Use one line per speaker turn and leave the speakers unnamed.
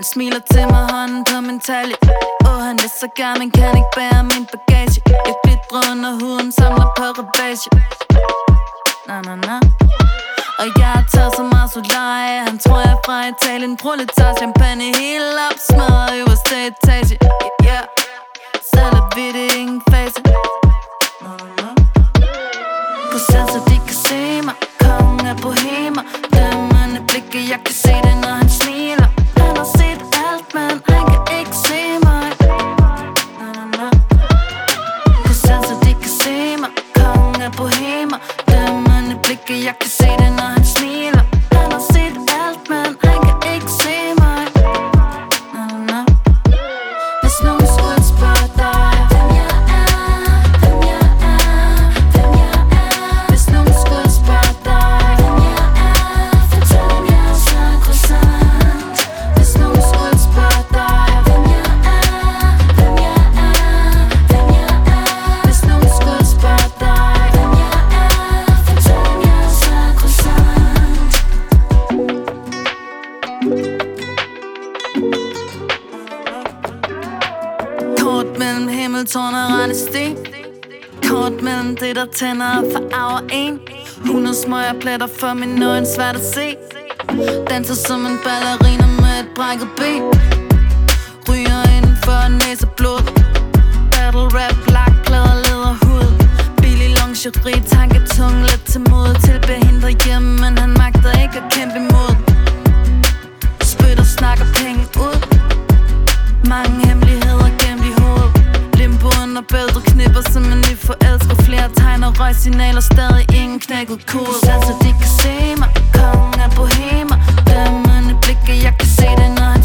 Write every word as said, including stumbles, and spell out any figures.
Han smiler til mig, hånden på min talje. Åh, han vil så gerne, men kan ikke bære min bagage. Jeg glitrer under huden, samler på ravage. Na na na. Og jeg har taget så meget solarie. Han tror jeg er fra Italien. Prøv lidt tager champagne helt op, smadret øverste etage. Yeah, selv er vi det ingen fase. Procent så de kan se mig. Kongen af bohemer. Dømmende blikke, jeg kan se det når han smiler. Han har set alt, men han kan ikke se mig. Procent så de kan se mig. Kongen af bohemer. Dømmende blikke, jeg kan se det når han smiler. Han har set alt, men han kan ikke se mig. Hvis nogen skulle spørge dig hvem jeg er, hvem jeg er, hvem jeg er. Hvis nogen skulle spørge dig hvem jeg er, fortæl dem jeg er så croissant. Hvis nogen skulle spørge dig hvem jeg er, hvem jeg er, hvem jeg er. Hvis nogen skulle spørge dig hvem jeg er, fortæl dem jeg er så croissant. Kort mellem himmeltårn og rende sten. Kort mellem det der tænder og farver en. Hundrede smøger pletter for min øjne, svært at se. Danser som en ballerina med et brækket ben. Ryger inden for næse blod. Battle rap, lakplader, leder hud. Billig lingerie, tanketung, let til mod. Tilbærer hende derhjemme, men han magter ikke at kæmpe imod. Spytter, snakker penge ud. Mange hemmeligheder gemt i hovedet. Limbo under bæltet, knipper som en ny forelsker. Flere tegner, røgsignaler, stadig ingen knækket kode. Så de kan se mig, kongen af bohemer. Dømmende blikke, jeg kan se det når han